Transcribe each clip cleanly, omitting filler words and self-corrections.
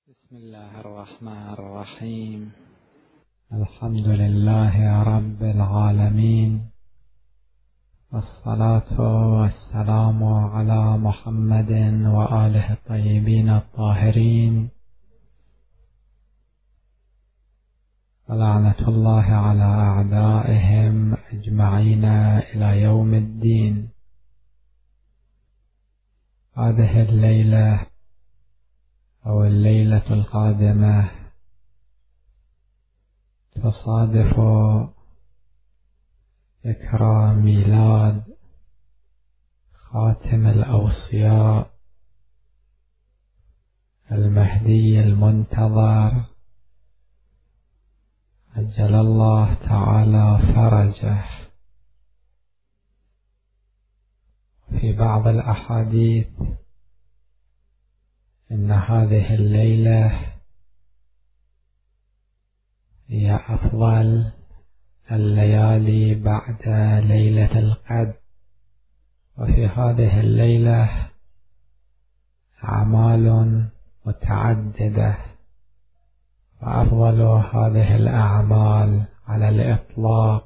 بسم الله الرحمن الرحيم. الحمد لله رب العالمين، والصلاة والسلام على محمد وآله الطيبين الطاهرين، ولعنة الله على أعدائهم أجمعين إلى يوم الدين. هذه الليلة أو الليلة القادمة تصادف ذكرى ميلاد خاتم الأوصياء المهدي المنتظر، عجل الله تعالى فرجه. في بعض الأحاديث إن هذه الليلة هي أفضل الليالي بعد ليلة القدر، وفي هذه الليلة أعمال متعددة، وأفضل هذه الأعمال على الإطلاق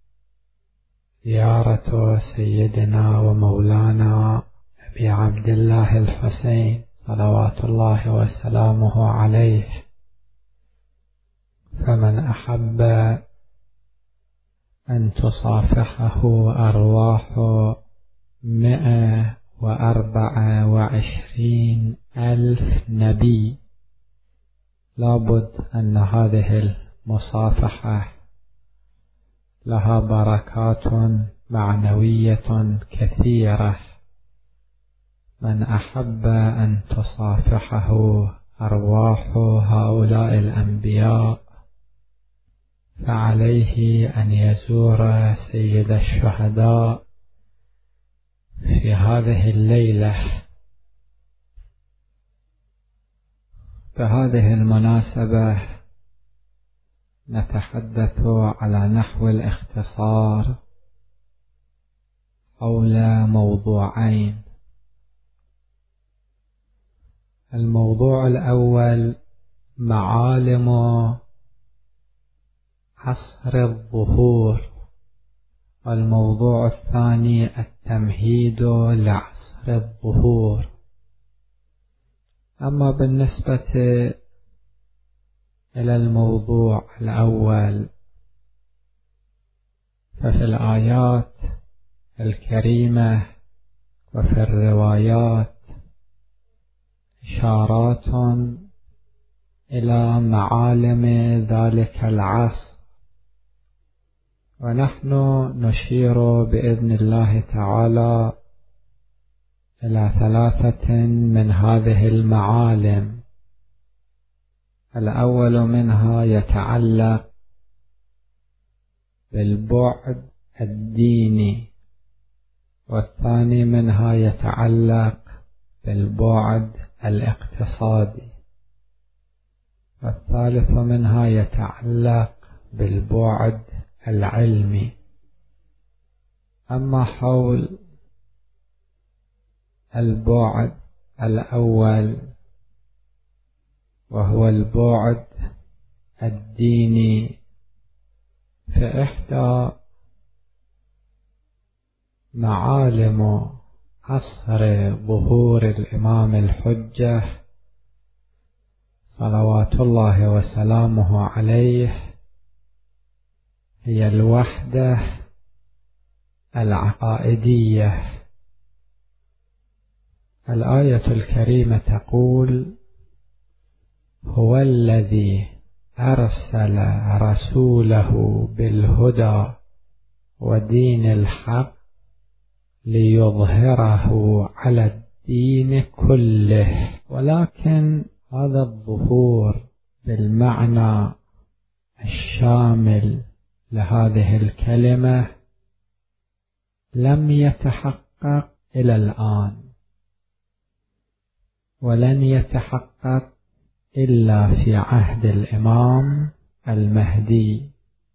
زيارة سيدنا ومولانا أبي عبد الله الحسين صلوات الله وسلامه عليه. فمن أحب أن تصافحه أرواح 124,000 نبي، لابد أن هذه المصافحة لها بركات معنوية كثيرة. من أحب أن تصافحه أرواح هؤلاء الأنبياء فعليه أن يزور سيد الشهداء في هذه الليلة. بهذه المناسبة نتحدث على نحو الاختصار حول موضوعين. الموضوع الأول معالم عصر الظهور، والموضوع الثاني التمهيد لعصر الظهور. أما بالنسبة إلى الموضوع الأول ففي الآيات الكريمة وفي الروايات إشارات إلى معالم ذلك العصر، ونحن نشير بإذن الله تعالى إلى 3 من هذه المعالم. الأول منها يتعلق بالبعد الديني، والثاني منها يتعلق بالبعد الاقتصادي، والثالث منها يتعلق بالبعد العلمي. أما حول البعد الأول وهو البعد الديني، فإحدى معالم عصر ظهور الإمام الحجة صلوات الله وسلامه عليه هي الوحدة العقائدية. الآية الكريمة تقول: هو الذي أرسل رسوله بالهدى ودين الحق ليظهره على الدين كله. ولكن هذا الظهور بالمعنى الشامل لهذه الكلمة لم يتحقق إلى الآن، ولن يتحقق إلا في عهد الإمام المهدي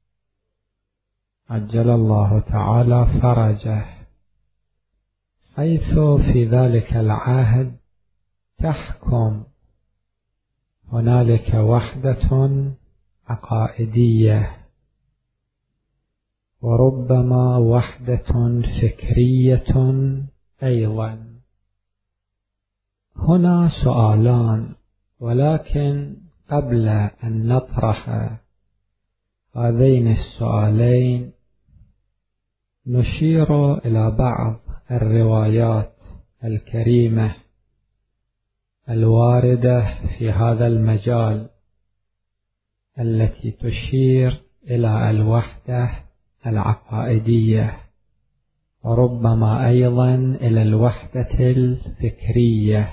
عجل الله تعالى فرجه، حيث في ذلك العهد تحكم هنالك وحدة عقائدية، وربما وحدة فكرية أيضا. هنا سؤالان، ولكن قبل أن نطرح هذين السؤالين نشير إلى بعض الروايات الكريمة الواردة في هذا المجال التي تشير إلى الوحدة العقائدية، وربما أيضا إلى الوحدة الفكرية.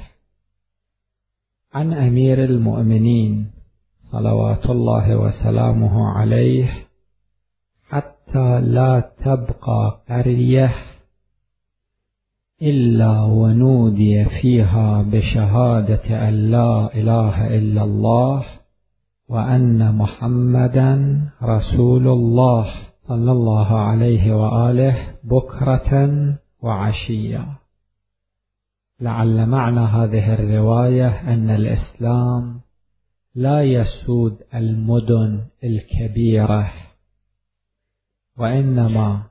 عن أمير المؤمنين صلوات الله وسلامه عليه: حتى لا تبقى قرية إلا ونودي فيها بشهادة أن لا إله إلا الله وأن محمدا رسول الله صلى الله عليه وآله بكرة وعشية. لعل معنى هذه الرواية أن الإسلام لا يسود المدن الكبيرة، وإنما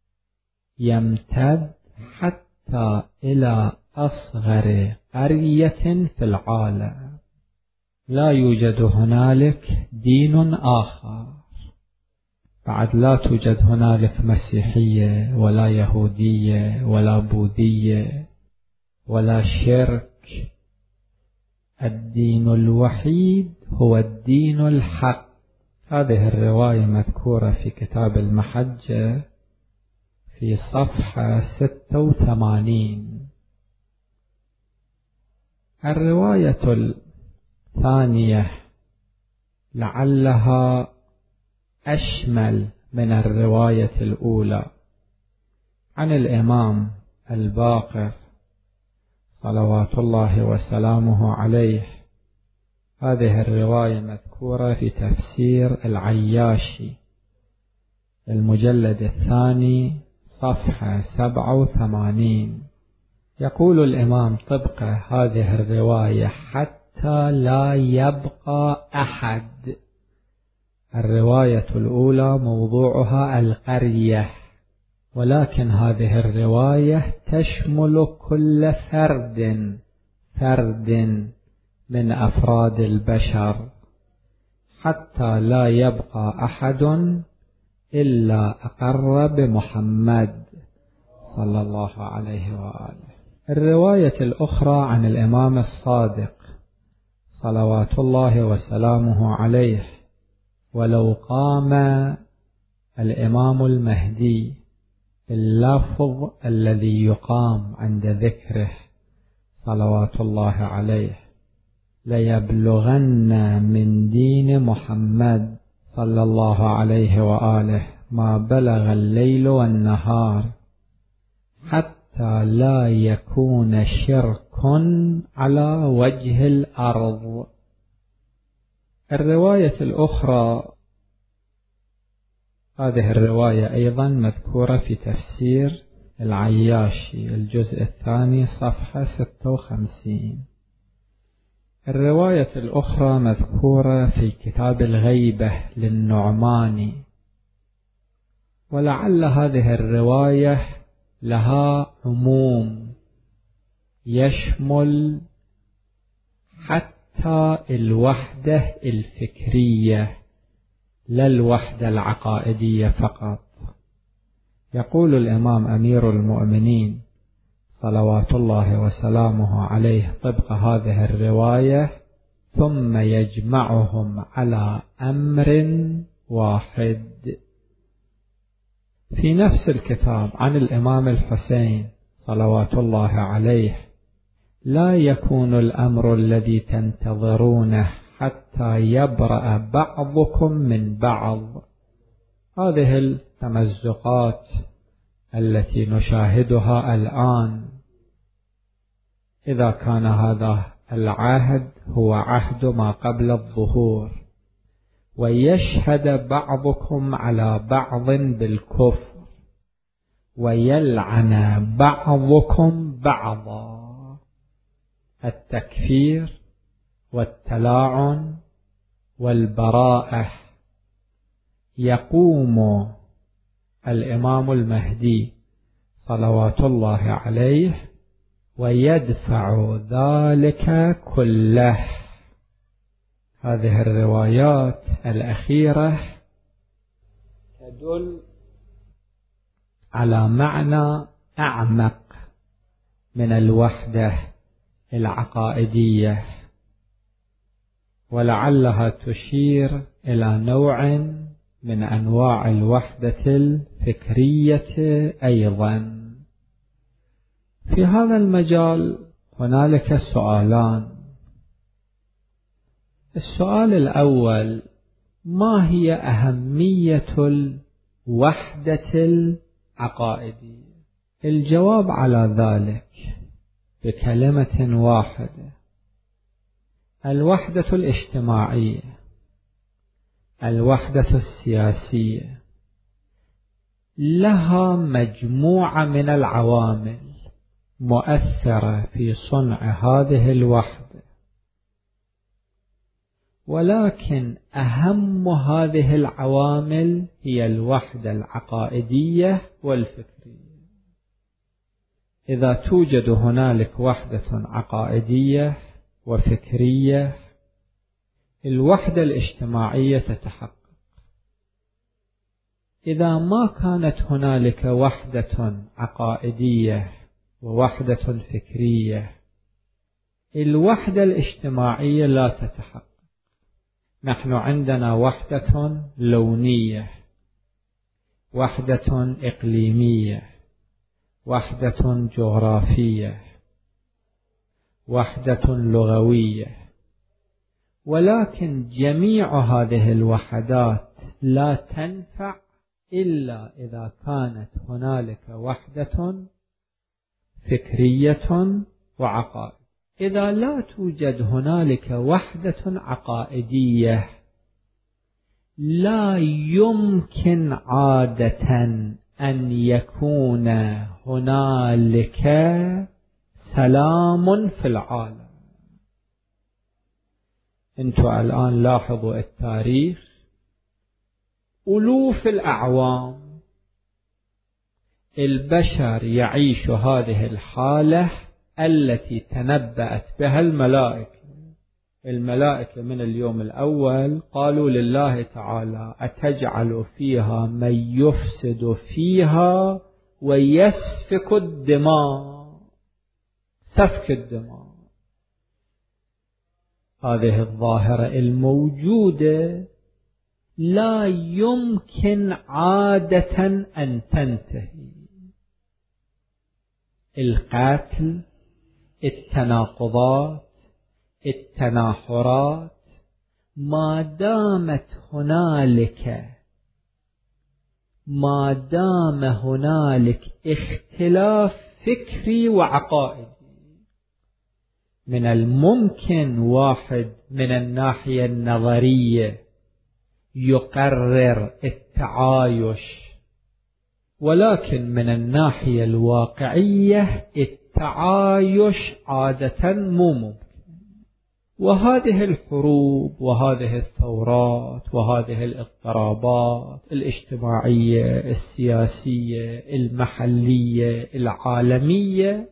يمتد حتى إلى أصغر قرية في العالم. لا يوجد هنالك دين آخر، بعد لا توجد هنالك مسيحية ولا يهودية ولا بوذية ولا شرك. الدين الوحيد هو الدين الحق. هذه الرواية مذكورة في كتاب المحجة في صفحة 86. الرواية الثانية لعلها أشمل من الرواية الأولى، عن الإمام الباقر صلوات الله وسلامه عليه. هذه الرواية مذكورة في تفسير العياشي المجلد الثاني صفحة 87. يقول الإمام طبق هذه الرواية: حتى لا يبقى أحد. الرواية الأولى موضوعها القرية، ولكن هذه الرواية تشمل كل فرد من أفراد البشر، حتى لا يبقى أحد إلا أقر بمحمد صلى الله عليه وآله. الرواية الأخرى عن الإمام الصادق صلوات الله وسلامه عليه: ولو قام الإمام المهدي باللفظ الذي يقام عند ذكره صلوات الله عليه ليبلغن من دين محمد صلى الله عليه وآله ما بلغ الليل والنهار، حتى لا يكون شرك على وجه الأرض. الرواية الأخرى، هذه الرواية أيضا مذكورة في تفسير العياشي الجزء الثاني صفحة 56. الرواية الأخرى مذكورة في كتاب الغيبة للنعماني، ولعل هذه الرواية لها عموم يشمل حتى الوحدة الفكرية لا الوحدة العقائدية فقط. يقول الإمام أمير المؤمنين صلوات الله وسلامه عليه طبق هذه الرواية: ثم يجمعهم على أمر واحد. في نفس الكتاب عن الإمام الحسين صلوات الله عليه: لا يكون الأمر الذي تنتظرونه حتى يبرأ بعضكم من بعض. هذه التمزقات التي نشاهدها الآن، إذا كان هذا العهد هو عهد ما قبل الظهور، ويشهد بعضكم على بعض بالكفر، ويلعن بعضكم بعضا. التكفير والتلاعن والبراءة. يقوم الإمام المهدي صلوات الله عليه ويدفع ذلك كله. هذه الروايات الأخيرة تدل على معنى أعمق من الوحدة العقائدية، ولعلها تشير إلى نوع من أنواع الوحدة الفكرية أيضا. في هذا المجال هنالك سؤالان. السؤال الأول: ما هي أهمية الوحدة العقائدية؟ الجواب على ذلك بكلمة واحدة: الوحدة الاجتماعية، الوحدة السياسية، لها مجموعة من العوامل مؤثرة في صنع هذه الوحدة، ولكن أهم هذه العوامل هي الوحدة العقائدية والفكرية. إذا توجد هنالك وحدة عقائدية وفكرية، الوحدة الاجتماعية تتحقق. إذا ما كانت هنالك وحدة عقائدية ووحدة فكرية، الوحدة الاجتماعية لا تتحقق. نحن عندنا وحدة لونية، وحدة إقليمية، وحدة جغرافية، وحدة لغوية، ولكن جميع هذه الوحدات لا تنفع إلا إذا كانت هنالك وحدة فكرية وعقائد. إذا لا توجد هنالك وحدة عقائدية، لا يمكن عادة أن يكون هنالك سلام في العالم. انتم الآن لاحظوا التاريخ، ألوف الأعوام البشر يعيش هذه الحالة التي تنبأت بها الملائكة. الملائكة من اليوم الأول قالوا لله تعالى: أتجعل فيها من يفسد فيها ويسفك الدماء. سفك الدماء هذه الظاهرة الموجودة لا يمكن عادة أن تنتهي. القتل، التناقضات، التناحرات، ما دام هنالك اختلاف فكري وعقائدي، من الممكن واحد من الناحية النظرية يقرر التعايش، ولكن من الناحية الواقعية التعايش عادة مو ممكن. وهذه الحروب وهذه الثورات وهذه الاضطرابات الاجتماعية السياسية المحلية العالمية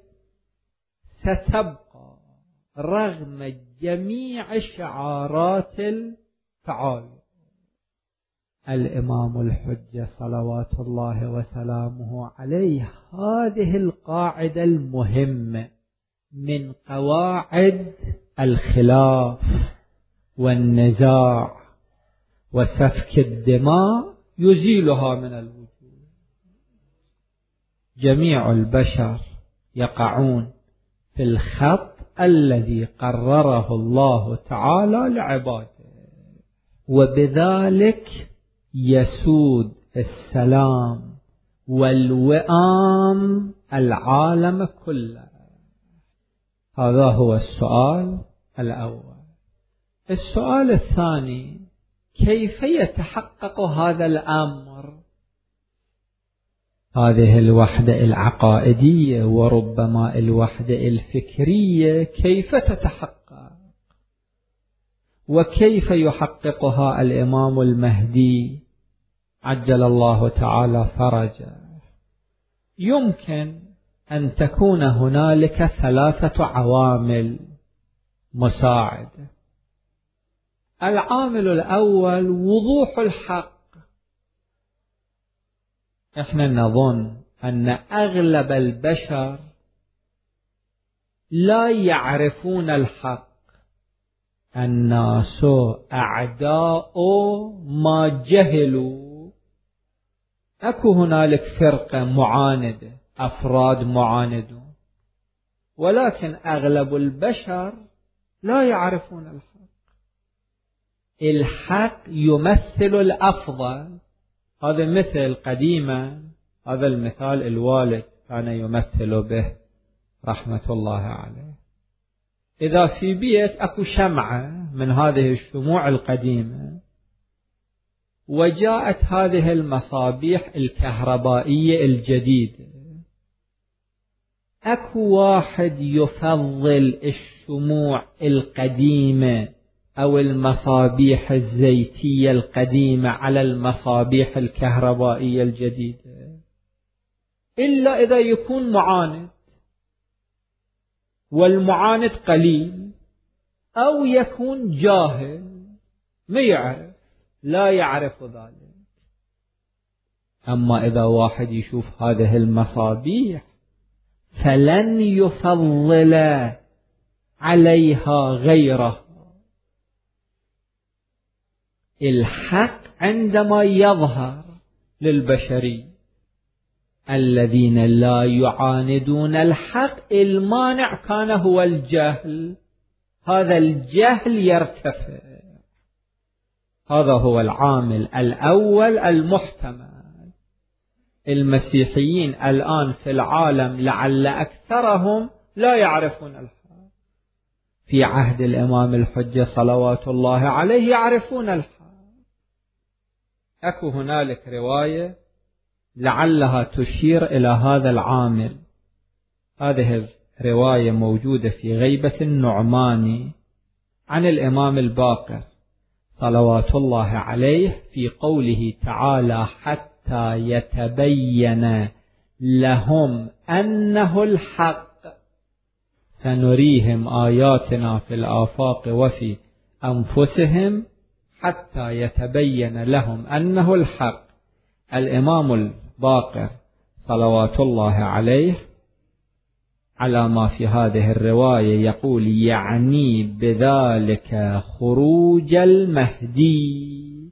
ستبقى رغم جميع شعارات التعايش. الإمام الحجة صلوات الله وسلامه عليه هذه القاعدة المهمة من قواعد الخلاف والنزاع وسفك الدماء يزيلها من الوجود. جميع البشر يقعون في الخط الذي قرره الله تعالى لعباده، وبذلك يسود السلام والوئام العالم كله. هذا هو السؤال الأول. السؤال الثاني: كيف يتحقق هذا الأمر؟ هذه الوحدة العقائدية وربما الوحدة الفكرية كيف تتحقق؟ وكيف يحققها الإمام المهدي عجل الله تعالى فرجه؟ يمكن أن تكون هنالك 3 عوامل مساعدة. العامل الأول وضوح الحق. احنا نظن أن أغلب البشر لا يعرفون الحق. الناس أعداء ما جهلوا. أكو هنالك فرقة معاندة، أفراد معاندون، ولكن أغلب البشر لا يعرفون الحق. الحق يمثل الأفضل. هذا مثل قديما، هذا المثال الوالد كان يمثل به رحمة الله عليه. إذا في بيت أكو شمعة من هذه الشموع القديمة، وجاءت هذه المصابيح الكهربائية الجديدة، أكو واحد يفضل الشموع القديمة أو المصابيح الزيتية القديمة على المصابيح الكهربائية الجديدة، إلا إذا يكون معاند، والمعاند قليل، أو يكون جاهل ما يعرف، لا يعرف ذلك. أما إذا واحد يشوف هذه المصابيح فلن يفضل عليها غيره. الحق عندما يظهر للبشرية الذين لا يعاندون الحق، المانع كان هو الجهل. هذا الجهل يرتفع. هذا هو العامل الأول المحتمل. المسيحيين الآن في العالم لعل أكثرهم لا يعرفون الحق. في عهد الإمام الحجة صلوات الله عليه يعرفون الحق. أكو هنالك رواية لعلها تشير إلى هذا العامل. هذه الرواية موجودة في غيبة النعماني عن الإمام الباقر صلوات الله عليه في قوله تعالى: حتى يتبين لهم أنه الحق سنريهم آياتنا في الآفاق وفي أنفسهم حتى يتبين لهم أنه الحق. الإمام الباقر صلوات الله عليه على ما في هذه الرواية يقول: يعني بذلك خروج المهدي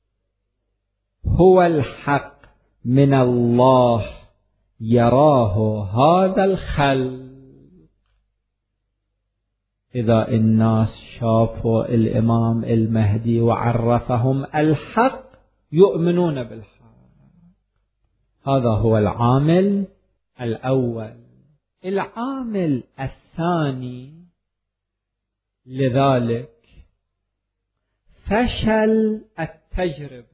هو الحق من الله يراه هذا الخلق. إذا الناس شافوا الإمام المهدي وعرفهم الحق يؤمنون بالحق. هذا هو العامل الأول. العامل الثاني لذلك فشل التجربة.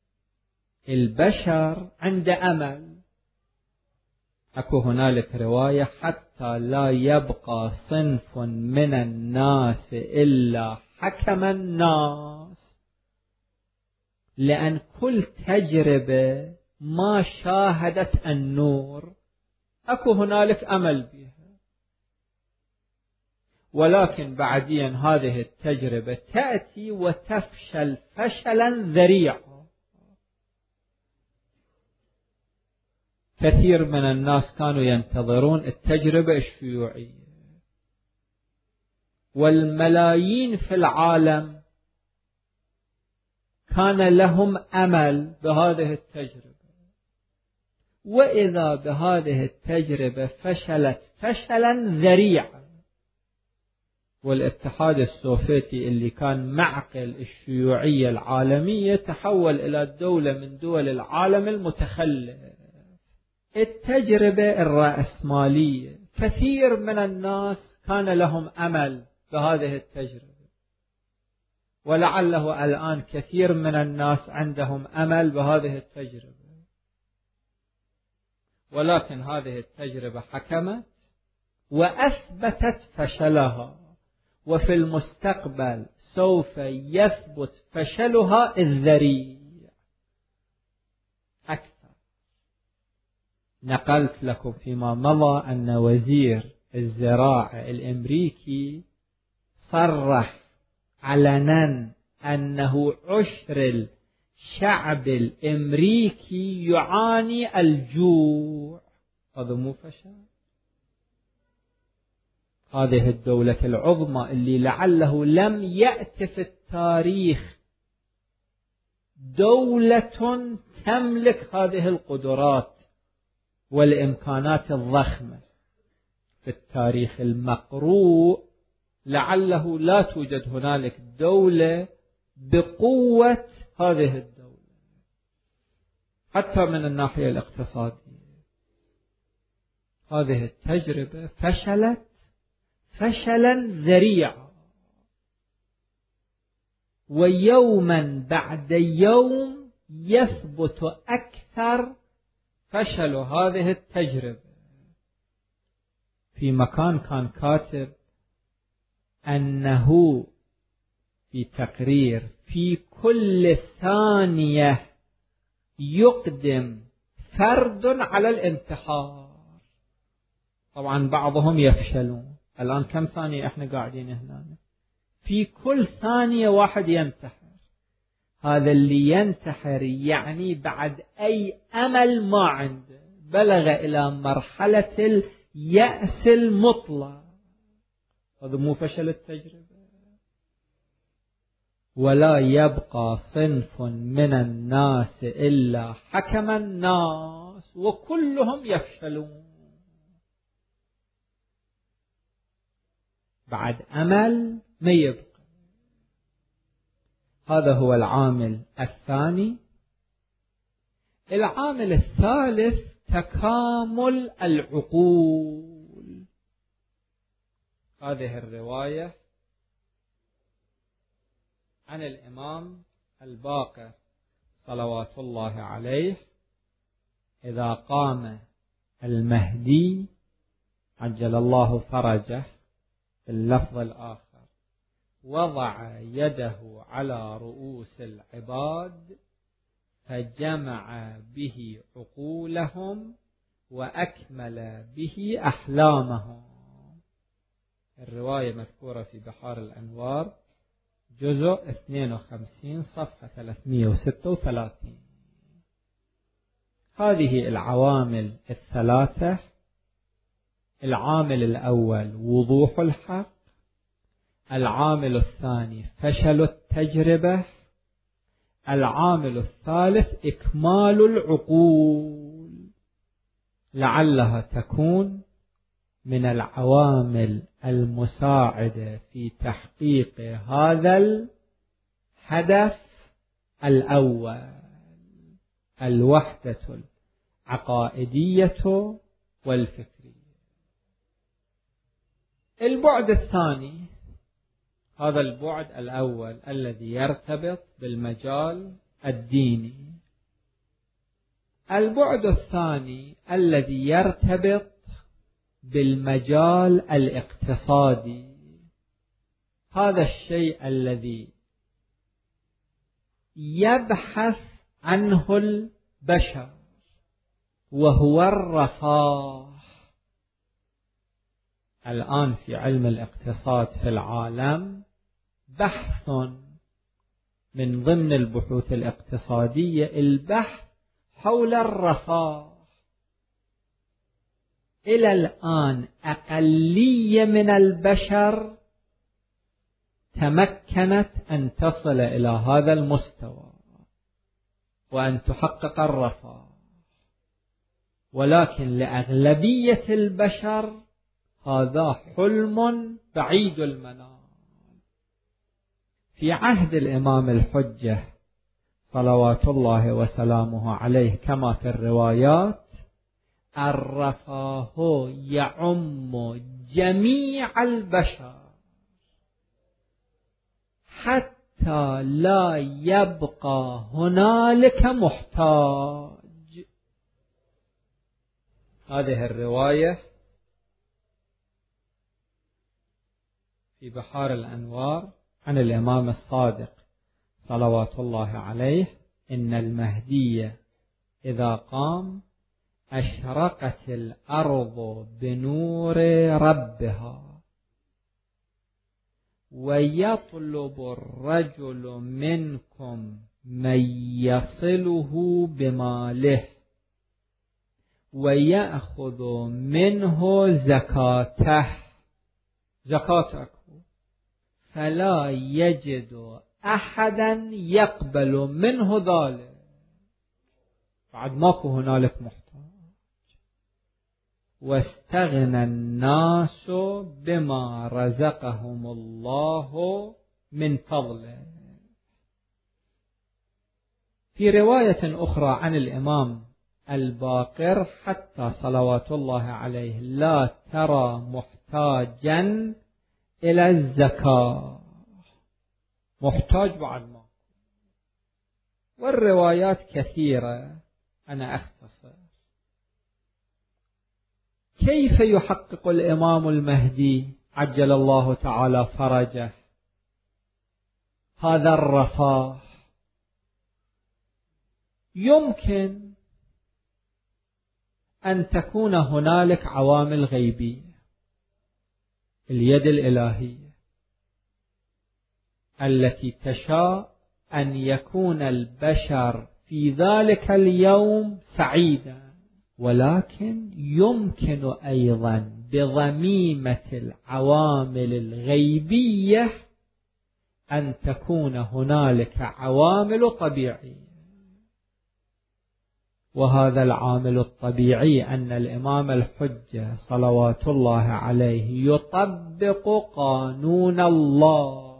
البشر عند أمل. أكو هنالك رواية: حتى لا يبقى صنف من الناس إلا حكم الناس، لأن كل تجربة ما شاهدت النور أكو هنالك أمل بها، ولكن بعدين هذه التجربة تأتي وتفشل فشلا ذريعا. كثير من الناس كانوا ينتظرون التجربة الشيوعية، والملايين في العالم كان لهم أمل بهذه التجربة، وإذا بهذه التجربة فشلت فشلا ذريعا. والاتحاد السوفيتي اللي كان معقل الشيوعية العالمية تحول إلى دولة من دول العالم المتخلف. التجربة الرأسمالية كثير من الناس كان لهم أمل بهذه التجربة، ولعله الآن كثير من الناس عندهم أمل بهذه التجربة، ولكن هذه التجربة حكمت وأثبتت فشلها، وفي المستقبل سوف يثبت فشلها الذريع أكثر. نقلت لكم فيما مضى أن وزير الزراعة الأمريكي صرح علنا أنه عشر الشعب الأمريكي يعاني الجوع. هذا مو فشل؟ هذه الدولة العظمى اللي لعله لم يأت في التاريخ دولة تملك هذه القدرات والإمكانات الضخمة في التاريخ المقروء، لعله لا توجد هنالك دولة بقوة هذه الدولة حتى من الناحية الاقتصادية. هذه التجربة فشلت فشلا ذريعا، ويوما بعد يوم يثبت أكثر فشل هذه التجربة. في مكان كان كاتب أنه في تقرير في كل ثانية يقدم فرد على الانتحار. طبعا بعضهم يفشلون. الآن كم ثانية احنا قاعدين هنا؟ في كل ثانية واحد ينتحر. هذا اللي ينتحر يعني بعد أي أمل ما عنده، بلغ إلى مرحلة اليأس المطلق. هذا مو فشل التجربة؟ ولا يبقى صنف من الناس إلا حكم الناس وكلهم يفشلون. بعد أمل ما يبقى. هذا هو العامل الثاني. العامل الثالث تكامل العقول. هذه الرواية عن الإمام الباقر صلوات الله عليه: إذا قام المهدي عجل الله فرجه، في اللفظ الآخر وضع يده على رؤوس العباد فجمع به عقولهم وأكمل به أحلامهم. الرواية مذكورة في بحار الأنوار جزء 52 صفحة 336. هذه العوامل الثلاثة: العامل الأول وضوح الحق، العامل الثاني فشل التجربة، العامل الثالث إكمال العقول، لعلها تكون من العوامل المساعدة في تحقيق هذا الهدف الأول: الوحدة العقائدية والفكرية. البعد الثاني، هذا البعد الأول الذي يرتبط بالمجال الديني. البعد الثاني الذي يرتبط بالمجال الاقتصادي. هذا الشيء الذي يبحث عنه البشر، وهو الرفاه. الآن في علم الاقتصاد في العالم بحث من ضمن البحوث الاقتصادية البحث حول الرفاه. إلى الآن أقلية من البشر تمكنت أن تصل إلى هذا المستوى وأن تحقق الرفاه، ولكن لأغلبية البشر هذا حلم بعيد المنال. في عهد الإمام الحجة صلوات الله وسلامه عليه كما في الروايات: الرفاه يعم جميع البشر حتى لا يبقى هنالك محتاج. هذه الرواية في بحار الأنوار عن الإمام الصادق صلوات الله عليه: إن المهدي إذا قام أشرقت الأرض بنور ربها، ويطلب الرجل منكم من يصله بماله ويأخذ منه زكاتك، فلا يجد أحدا يقبل منه ذلك. بعد ماكو هنالك محتاج. واستغنى الناس بما رزقهم الله من فضله. في رواية أخرى عن الإمام الباقر حتى صلوات الله عليه: لا ترى محتاجا إلى الزكاة، محتاج بعد ما. والروايات كثيرة، أنا أختصر. كيف يحقق الإمام المهدي عجل الله تعالى فرجه هذا الرفاه؟ يمكن أن تكون هنالك عوامل غيبية، اليد الإلهية التي تشاء أن يكون البشر في ذلك اليوم سعيدا، ولكن يمكن أيضا بضميمة العوامل الغيبية أن تكون هنالك عوامل طبيعية. وهذا العامل الطبيعي أن الإمام الحجة صلوات الله عليه يطبق قانون الله.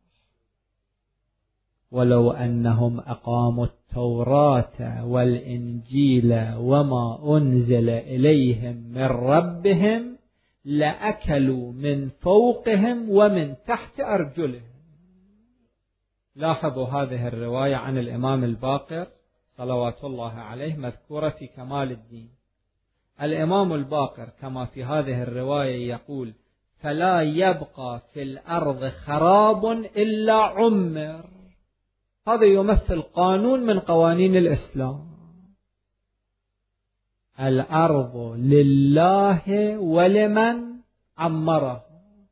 ولو أنهم أقاموا التوراة والإنجيل وما أنزل إليهم من ربهم لأكلوا من فوقهم ومن تحت أرجلهم. لاحظوا هذه الرواية عن الإمام الباقر صلوات الله عليه مذكورة في كمال الدين. الإمام الباقر كما في هذه الرواية يقول: فلا يبقى في الأرض خراب إلا عمر. هذا يمثل قانون من قوانين الإسلام. الأرض لله ولمن عمره.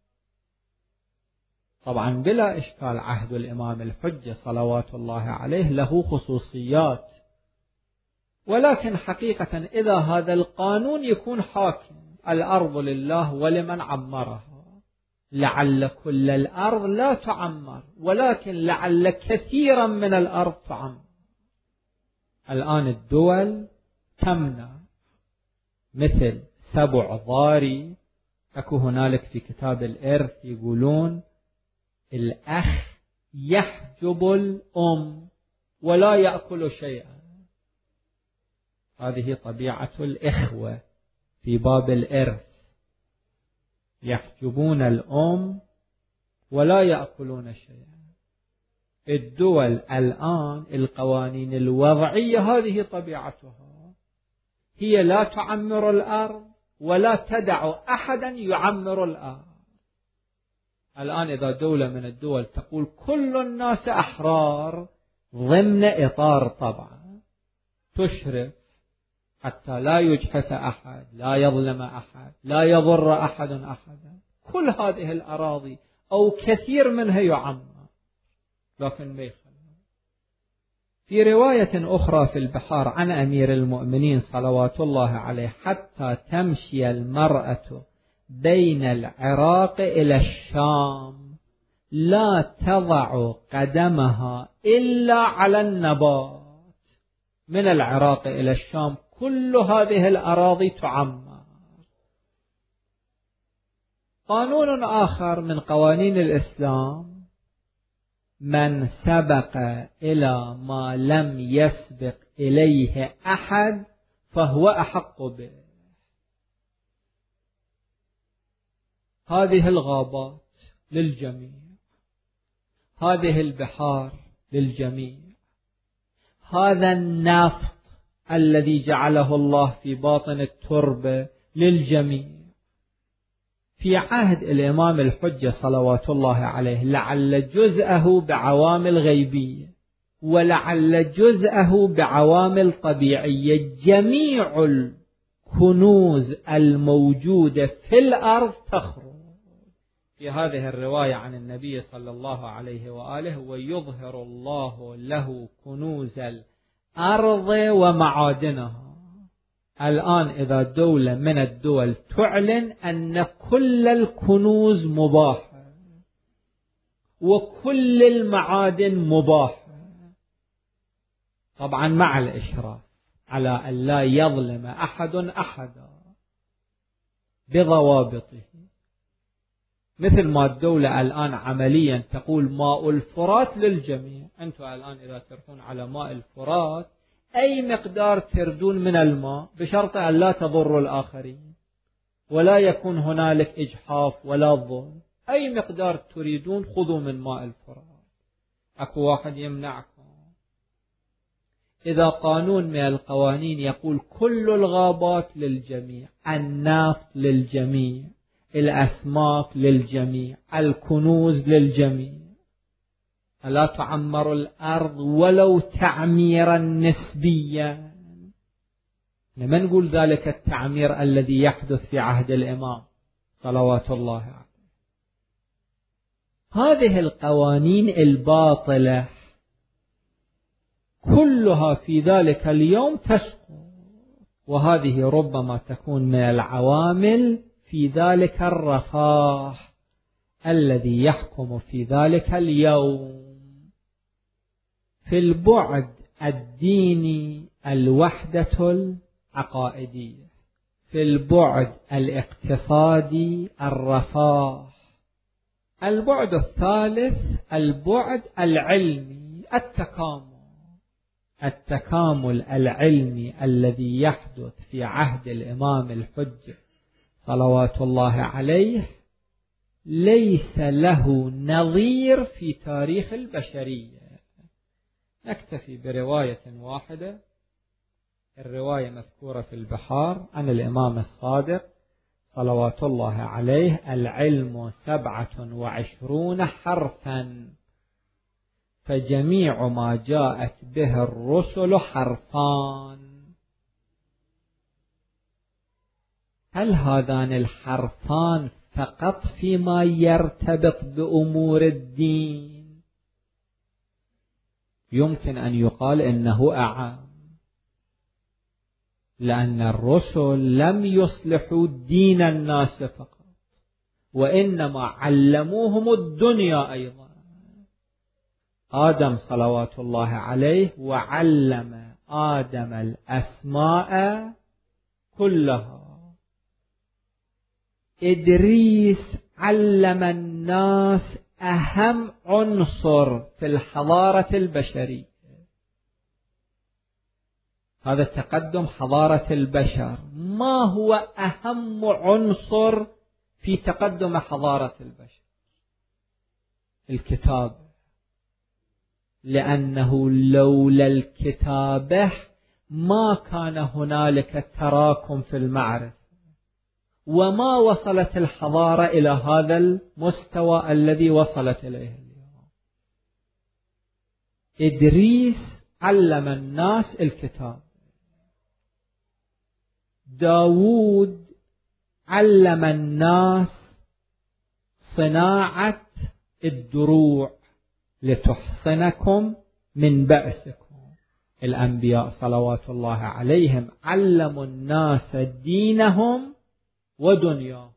طبعا بلا إشكال عهد الإمام الحجة صلوات الله عليه له خصوصيات، ولكن حقيقة إذا هذا القانون يكون حاكم: الأرض لله ولمن عمرها، لعل كل الأرض لا تعمر، ولكن لعل كثيرا من الأرض تعمر. الآن الدول تمنع، مثل سبع ضاري. أكو هنالك في كتاب الإرث يقولون الأخ يحجب الأم ولا يأكل شيئا. هذه طبيعة الإخوة في باب الإرث، يحجبون الأم ولا يأكلون شيئا. الدول الآن القوانين الوضعية هذه طبيعتها، هي لا تعمر الأرض ولا تدع أحدا يعمر الأرض. الآن إذا دولة من الدول تقول كل الناس أحرار ضمن إطار طبعا تشرف حتى لا يجحف أحد، لا يظلم أحد، لا يضر أحد أحدا، كل هذه الأراضي أو كثير منها يعمر، لكن ما يخلون. في رواية أخرى في البحار عن أمير المؤمنين صلوات الله عليه: حتى تمشي المرأة بين العراق إلى الشام لا تضع قدمها إلا على النبات. من العراق إلى الشام كل هذه الأراضي تعمر. قانون آخر من قوانين الإسلام: من سبق إلى ما لم يسبق إليه أحد فهو أحق به. هذه الغابات للجميع، هذه البحار للجميع، هذا النفط الذي جعله الله في باطن التربة للجميع. في عهد الإمام الحجة صلوات الله عليه لعل جزءه بعوامل غيبية ولعل جزءه بعوامل طبيعية، جميع الكنوز الموجودة في الأرض تخرج. في هذه الرواية عن النبي صلى الله عليه وآله: ويظهر الله له كنوز الأرض ومعادنها. الآن إذا دولة من الدول تعلن أن كل الكنوز مباحة وكل المعادن مباحة، طبعا مع الإشراف على أن لا يظلم أحد أحدا بضوابطه، مثل ما الدولة الآن عمليا تقول ماء الفرات للجميع. أنتم الآن إذا تروحون على ماء الفرات أي مقدار تردون من الماء بشرط أن لا تضروا الآخرين ولا يكون هنالك إجحاف ولا ظلم، أي مقدار تريدون خذوا من ماء الفرات، أكو واحد يمنعكم. إذا قانون من القوانين يقول كل الغابات للجميع، النفط للجميع، الأسماك للجميع، الكنوز للجميع، ألا تعمر الأرض ولو تعميرا نسبيا؟ لما نقول ذلك التعمير الذي يحدث في عهد الإمام صلوات الله عليه. هذه القوانين الباطلة كلها في ذلك اليوم تسقط، وهذه ربما تكون من العوامل في ذلك الرفاه الذي يحكم في ذلك اليوم. في البعد الديني الوحدة العقائدية، في البعد الاقتصادي الرفاه، البعد الثالث البعد العلمي التكامل العلمي الذي يحدث في عهد الإمام الحجة صلوات الله عليه ليس له نظير في تاريخ البشرية. نكتفي برواية واحدة، الرواية مذكورة في البحار عن الإمام الصادق صلوات الله عليه: العلم 27 حرفا، فجميع ما جاءت به الرسل حرفان. هل هذان الحرفان فقط فيما يرتبط بأمور الدين؟ يمكن أن يقال إنه أعم، لأن الرسل لم يصلحوا دين الناس فقط، وإنما علموهم الدنيا أيضا. آدم صلوات الله عليه وعلم آدم الأسماء كلها. إدريس علم الناس أهم عنصر في الحضارة البشرية، هذا تقدم حضارة البشر. ما هو أهم عنصر في تقدم حضارة البشر؟ الكتاب، لأنه لولا الكتابة ما كان هنالك تراكم في المعرفة، وما وصلت الحضارة إلى هذا المستوى الذي وصلت إليه اليوم. إدريس علم الناس الكتاب، داود علم الناس صناعة الدروع لتحصنكم من بأسكم. الأنبياء صلوات الله عليهم علموا الناس دينهم ودنياهم.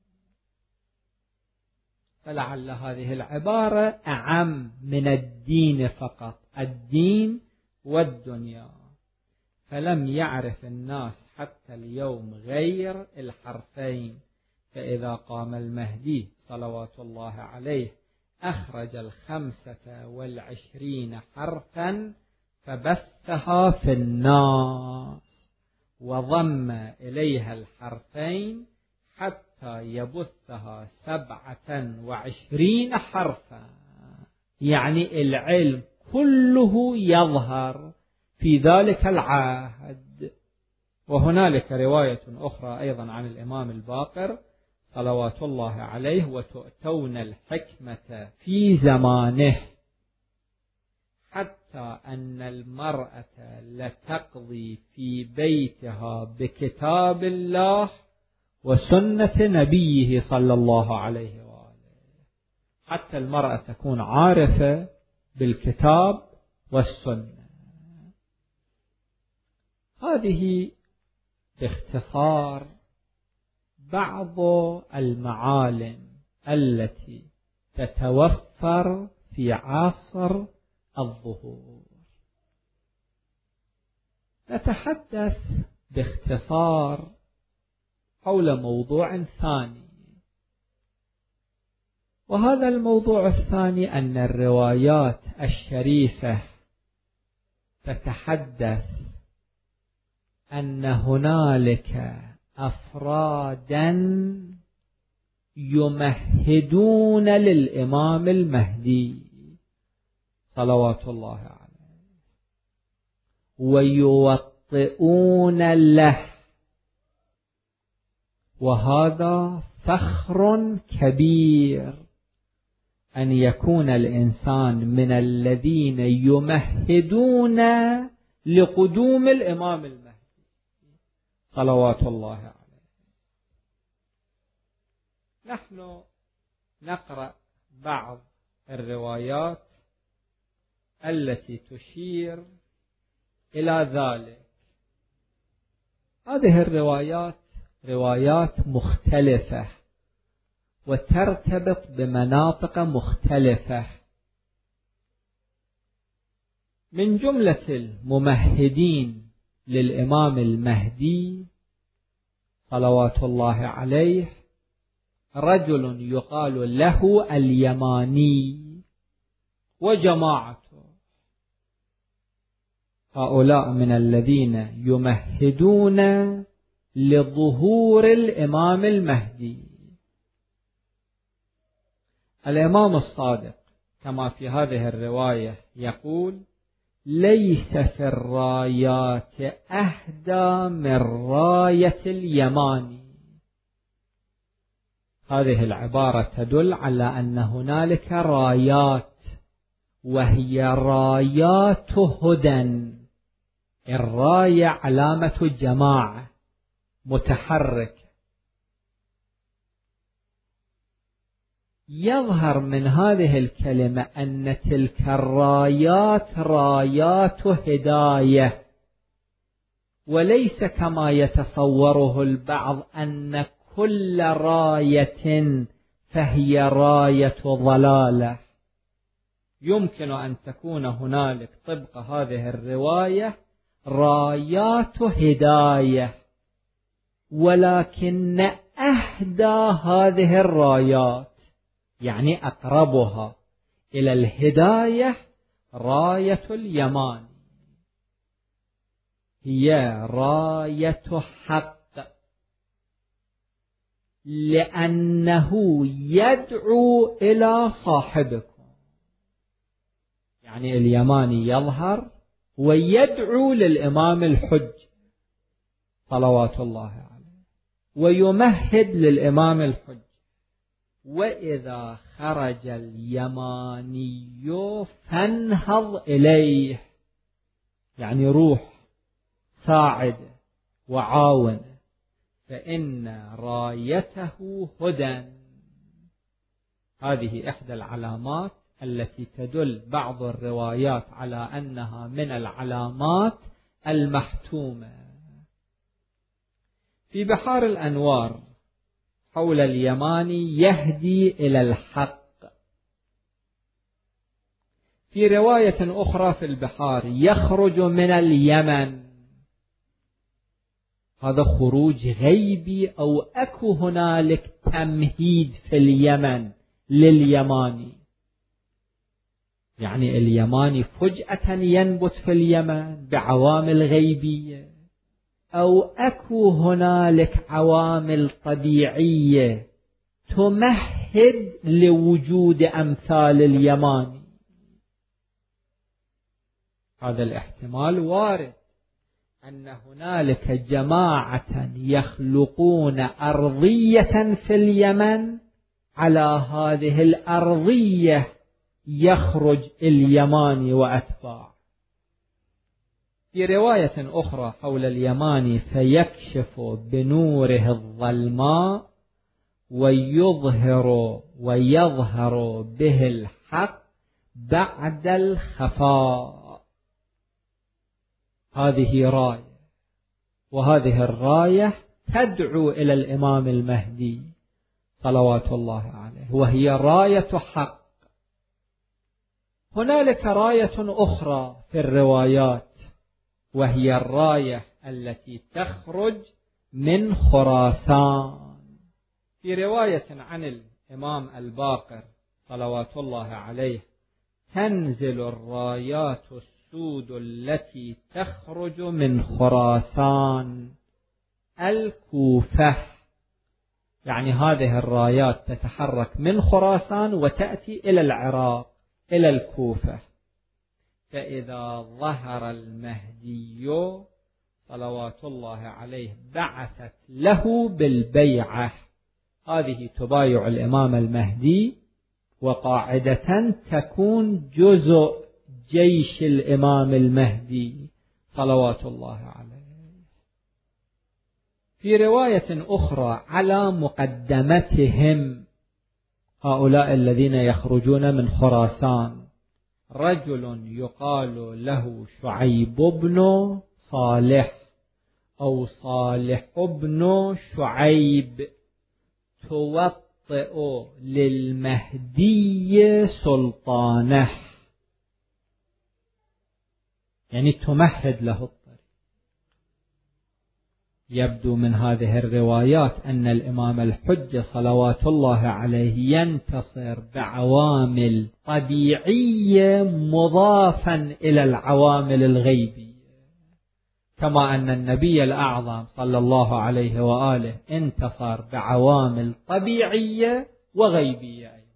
فلعل هذه العبارة أعم من الدين فقط، الدين والدنيا. فلم يعرف الناس حتى اليوم غير الحرفين. فإذا قام المهدي صلوات الله عليه أخرج 25 حرفا فبثها في الناس، وضم إليها الحرفين حتى يبثها 27 حرفا. يعني العلم كله يظهر في ذلك العهد. وهنالك رواية أخرى أيضا عن الإمام الباقر صلوات الله عليه: وتؤتون الحكمة في زمانه، حتى أن المرأة لتقضي في بيتها بكتاب الله وسنة نبيه صلى الله عليه وآله. حتى المرأة تكون عارفة بالكتاب والسنة. هذه باختصار بعض المعالم التي تتوفر في عصر الظهور. نتحدث باختصار حول موضوع ثاني، وهذا الموضوع الثاني أن الروايات الشريفة تتحدث أن هنالك أفرادا يمهدون للإمام المهدي صلوات الله عليه ويوطئون له، وهذا فخر كبير أن يكون الإنسان من الذين يمهدون لقدوم الإمام المهدي صلوات الله عليه. نحن نقرأ بعض الروايات التي تشير إلى ذلك. هذه الروايات روايات مختلفة وترتبط بمناطق مختلفة. من جملة الممهدين للإمام المهدي صلوات الله عليه رجل يقال له اليماني وجماعته، هؤلاء من الذين يمهدون لظهور الإمام المهدي. الإمام الصادق كما في هذه الرواية يقول: ليس في الرايات أهدى من راية اليماني. هذه العبارة تدل على أن هنالك رايات، وهي رايات هدى. الراية علامة جماعة متحرك. يظهر من هذه الكلمة أن تلك الرايات رايات هداية، وليس كما يتصوره البعض أن كل راية فهي راية ضلالة. يمكن أن تكون هنالك طبق هذه الرواية رايات هداية، ولكن أهدى هذه الرايات يعني أقربها إلى الهداية راية اليمان، هي راية حق، لأنه يدعو إلى صاحبكم. يعني اليماني يظهر ويدعو للإمام الحج صلوات الله عليه ويمهد للإمام الحج. وإذا خرج اليماني فانهض إليه، يعني روح ساعد وعاون، فإن رايته هدى. هذه إحدى العلامات التي تدل بعض الروايات على أنها من العلامات المحتومة. في بحار الأنوار حول اليماني يهدي إلى الحق. في رواية أخرى في البحار يخرج من اليمن. هذا خروج غيبي أو أكو هنالك تمهيد في اليمن لليماني، يعني اليماني فجأة ينبت في اليمن بعوامل غيبية، أو أكو هنالك عوامل طبيعية تمهد لوجود أمثال اليماني. هذا الاحتمال وارد. أن هنالك جماعة يخلقون أرضية في اليمن، على هذه الأرضية يخرج اليماني وأتباع. في رواية أخرى حول اليماني: فيكشف بنوره الظلماء ويظهر به الحق بعد الخفاء. هذه راية، وهذه الراية تدعو إلى الإمام المهدي صلوات الله عليه، وهي راية حق. هنالك راية أخرى في الروايات، وهي الراية التي تخرج من خراسان. في رواية عن الإمام الباقر صلوات الله عليه: تنزل الرايات السود التي تخرج من خراسان الكوفة. يعني هذه الرايات تتحرك من خراسان وتأتي إلى العراق، إلى الكوفة. فإذا ظهر المهدي صلوات الله عليه بعثت له بالبيعة. هذه تبايع الإمام المهدي، وقاعدة تكون جزء جيش الإمام المهدي صلوات الله عليه. في رواية أخرى: على مقدمتهم هؤلاء الذين يخرجون من خراسان رجل يقال له شعيب بن صالح أو صالح بن شعيب، توطئ للمهدي سلطانه، يعني تمهد له الطريق. يبدو من هذه الروايات أن الإمام الحجة صلوات الله عليه ينتصر بعوامل طبيعية مضافا إلى العوامل الغيبية، كما أن النبي الأعظم صلى الله عليه وآله انتصر بعوامل طبيعية وغيبية أيضا.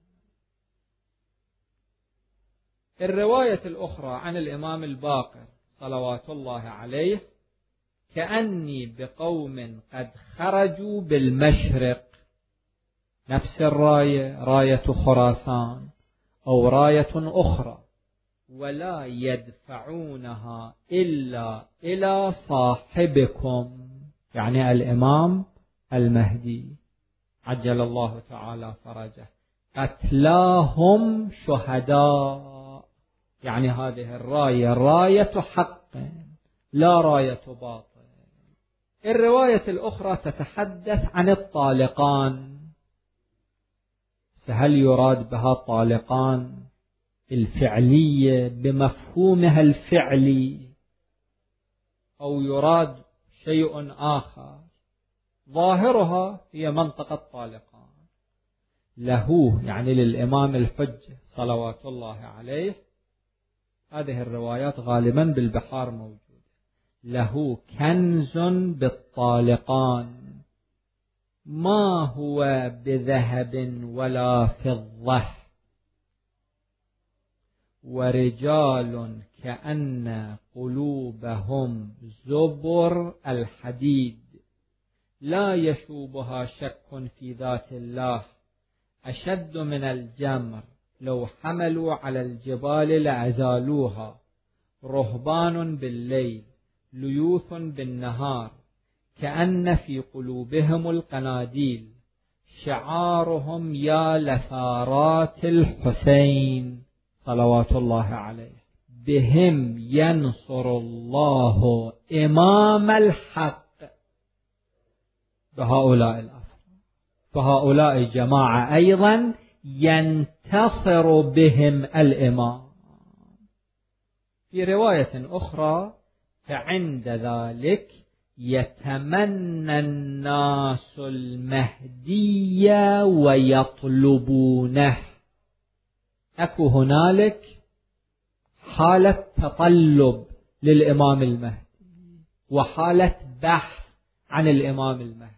الرواية الأخرى عن الإمام الباقر صلوات الله عليه: كأني بقوم قد خرجوا بالمشرق. نفس الراية، راية خراسان أو راية أخرى، ولا يدفعونها إلا إلى صاحبكم، يعني الإمام المهدي عجل الله تعالى فرجه. قتلاهم شهداء، يعني هذه الراية راية حق لا راية باطل. الرواية الأخرى تتحدث عن الطالقان. هل يراد بها الطالقان الفعلية بمفهومها الفعلي، أو يراد شيء آخر؟ ظاهرها هي منطقة طالقان. له يعني للإمام الحجة صلوات الله عليه، هذه الروايات غالبا بالبحار موجودة. له كنز بالطالقان ما هو بذهب ولا فضة، ورجال كأن قلوبهم زبر الحديد لا يشوبها شك في ذات الله، أشد من الجمر لو حملوا على الجبال لأزالوها، رهبان بالليل ليوث بالنهار، كأن في قلوبهم القناديل، شعارهم يا لثارات الحسين صلوات الله عليه، بهم ينصر الله إمام الحق. بهؤلاء الأفراد، فهؤلاء جماعة أيضا ينتصر بهم الإمام. في رواية أخرى: فعند ذلك يتمنى الناس المهدي ويطلبونه. أكو هنالك حالة تطلب للإمام المهدي وحالة بحث عن الإمام المهدي.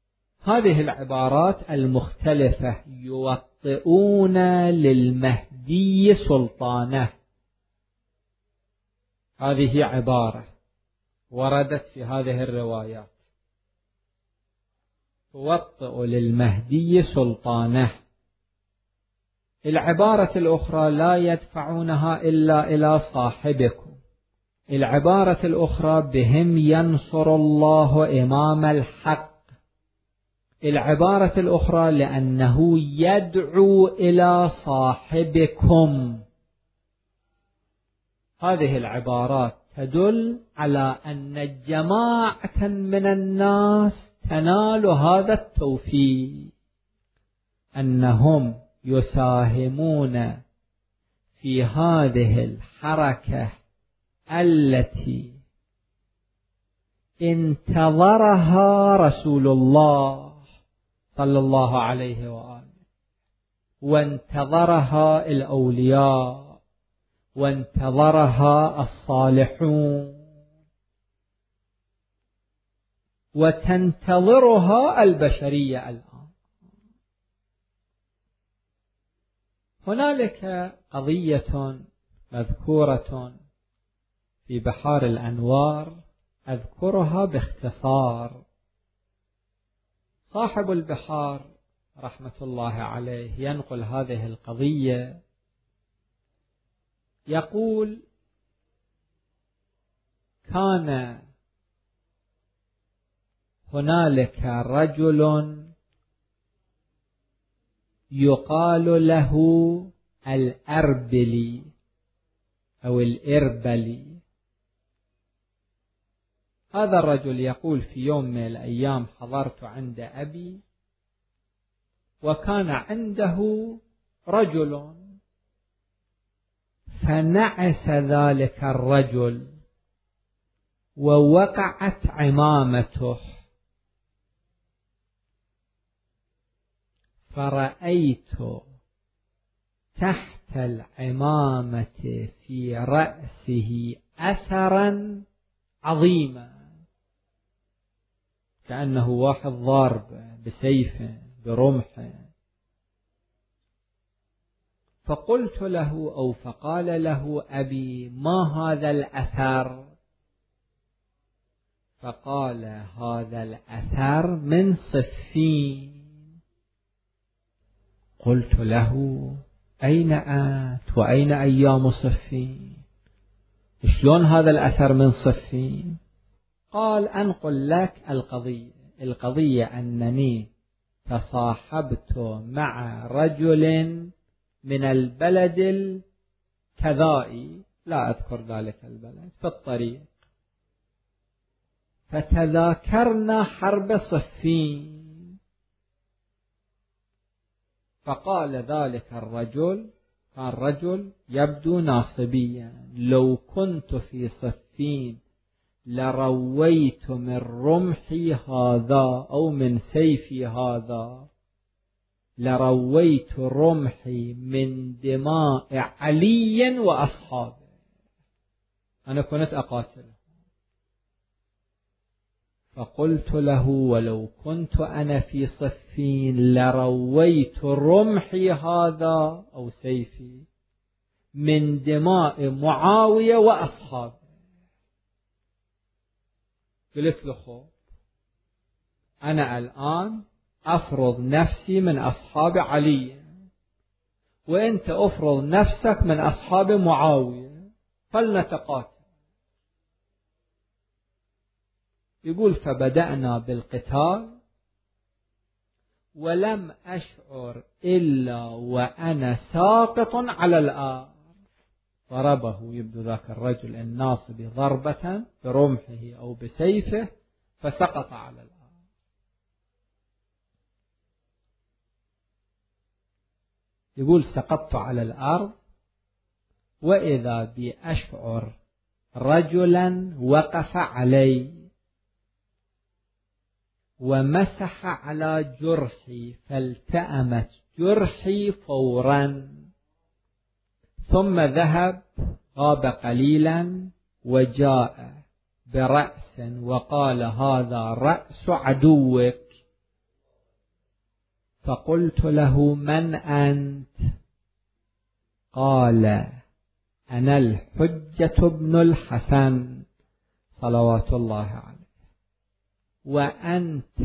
هذه العبارات المختلفة يوطئون للمهدي المهدي سلطانه. هذه عبارة وردت في هذه الروايات: توطئ للمهدي سلطانه. العبارة الأخرى: لا يدفعونها إلا إلى صاحبكم. العبارة الأخرى: بهم ينصر الله إمام الحق. العبارة الأخرى: لأنه يدعو إلى صاحبكم. هذه العبارات تدل على أن جماعة من الناس تنال هذا التوفيق، أنهم يساهمون في هذه الحركة التي انتظرها رسول الله صلى الله عليه وآله، وانتظرها الأولياء، وانتظرها الصالحون، وتنتظرها البشرية الآن. هنالك قضية مذكورة في بحار الأنوار أذكرها باختصار. صاحب البحار رحمة الله عليه ينقل هذه القضية، يقول: كان هنالك رجل يقال له الأربلي أو الإربلي. هذا الرجل يقول: في يوم من الأيام حضرت عند أبي، وكان عنده رجل، فنعس ذلك الرجل ووقعت عمامته، فرأيت تحت العمامة في رأسه أثرا عظيما، كأنه واحد ضارب بسيفه برمحه. فقلت له أو فقال له أبي: ما هذا الأثر؟ فقال: هذا الأثر من صفين. قلت له: أين أنت وأين أيام صفين؟ شلون هذا الأثر من صفين؟ قال: أنقل لك القضية أنني تصاحبت مع رجل من البلد الكذائي، لا أذكر ذلك البلد، في الطريق، فتذاكرنا حرب صفين. فقال ذلك الرجل، كان رجل يبدو ناصبيا: لو كنت في صفين لرويت من رمحي هذا أو من سيفي هذا، لرويت رمحي من دماء علي وأصحابه، أنا كنت أقاتله. فقلت له: ولو كنت أنا في صفين لرويت رمحي هذا أو سيفي من دماء معاوية وأصحابه. قلت له: خب أنا الآن أفرض نفسي من أصحاب علي، وأنت أفرض نفسك من أصحاب معاوية، فلنتقاتل. يقول: فبدأنا بالقتال، ولم أشعر إلا وأنا ساقط على الأرض. ضربه يبدو ذاك الرجل الناصبي ضربة برمحه أو بسيفه، فسقط على الأرض. يقول: سقطت على الأرض، وإذا بي أشعر رجلا وقف علي ومسح على جرحي، فالتأمت جرحي فورا، ثم ذهب، غاب قليلا، وجاء برأس وقال: هذا رأس عدوك. فقلت له: من أنت؟ قال أنا الحجة ابن الحسن صلوات الله عليه، وأنت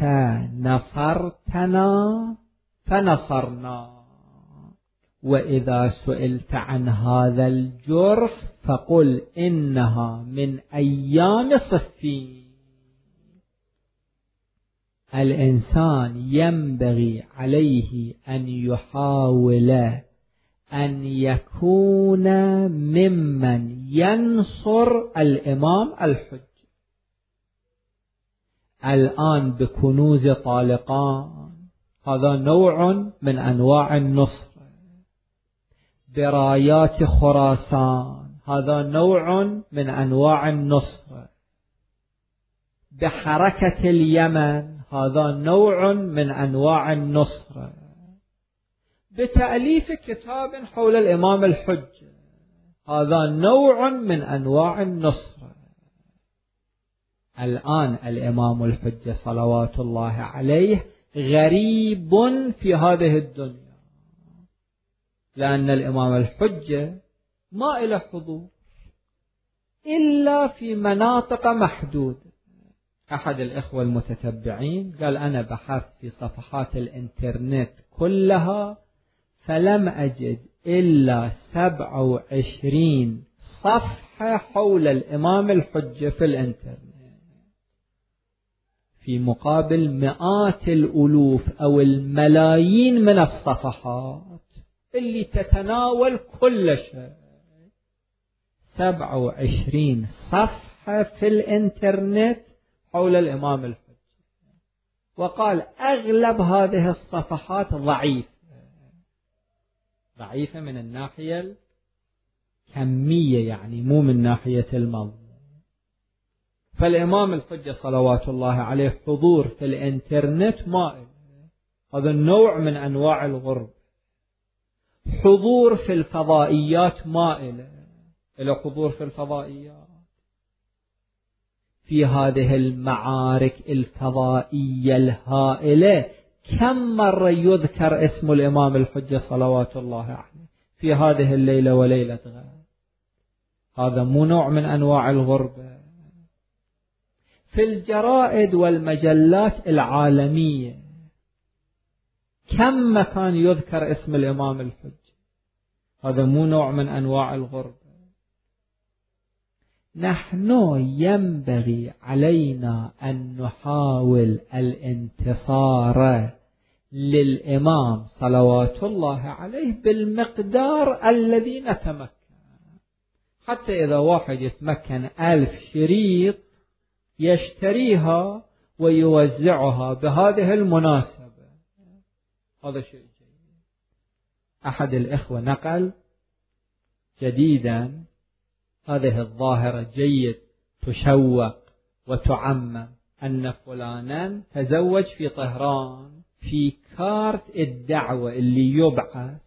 نصرتنا فنصرنا، وإذا سئلت عن هذا الجرح فقل إنها من أيام صفين. الإنسان ينبغي عليه أن يحاول أن يكون ممن ينصر الإمام الحج. الآن بكنوز طالقان هذا نوع من أنواع النصر، برايات خراسان هذا نوع من أنواع النصر، بحركة اليمن هذا نوع من أنواع النصر، بتأليف كتاب حول الإمام الحج هذا نوع من أنواع النصر. الآن الإمام الحج صلوات الله عليه غريب في هذه الدنيا، لأن الإمام الحج ما إلى حضور إلا في مناطق محدودة. أحد الإخوة المتتبعين قال أنا بحثت في صفحات الإنترنت كلها فلم أجد إلا 27 صفحة حول الإمام الحج في الإنترنت، في مقابل مئات الألوف أو الملايين من الصفحات اللي تتناول كل شيء. 27 صفحة في الإنترنت حول الإمام الحج، وقال أغلب هذه الصفحات ضعيفة من الناحية الكمية، يعني مو من ناحية المضمون. فالإمام الحج صلوات الله عليه حضور في الإنترنت مائل، هذا النوع من أنواع الغرب. حضور في الفضائيات مائلة إلى حضور في الفضائيات. في هذه المعارك الفضائية الهائلة كم مرة يذكر اسم الإمام الحج صلوات الله عليه في هذه الليلة وليلة غد؟ هذا مو نوع من أنواع الغربة. في الجرائد والمجلات العالمية كم مكان يذكر اسم الإمام الحج؟ هذا مو نوع من أنواع الغربة. نحن ينبغي علينا أن نحاول الانتصار للإمام صلوات الله عليه بالمقدار الذي نتمكن، حتى إذا واحد يتمكن 1000 شريط يشتريها ويوزعها بهذه المناسبة، هذا شيء جيد. أحد الإخوة نقل جديدا هذه الظاهرة جيد تشوق وتعمم، أن فلانا تزوج في طهران، في كارت الدعوة اللي يبعث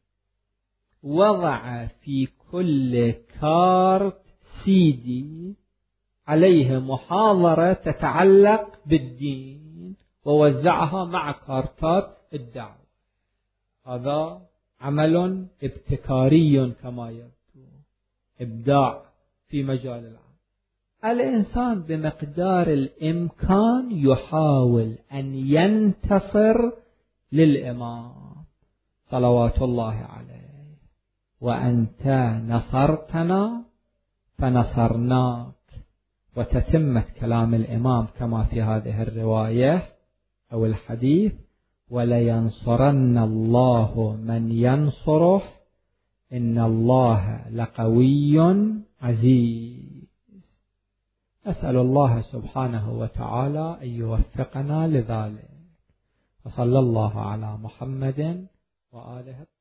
وضع في كل كارت CD عليه محاضرة تتعلق بالدين ووزعها مع كارتات الدعوة. هذا عمل ابتكاري كما يبدو، إبداع في مجال العمل. الإنسان بمقدار الإمكان يحاول أن ينتصر للإمام صلوات الله عليه، وأنت نصرتنا فنصرناك. وتتمة كلام الإمام كما في هذه الرواية أو الحديث: ولينصرن الله من ينصره إن الله لقوي عزيز. أسأل الله سبحانه وتعالى أن يوفقنا لذلك، وصلى الله على محمد وآله.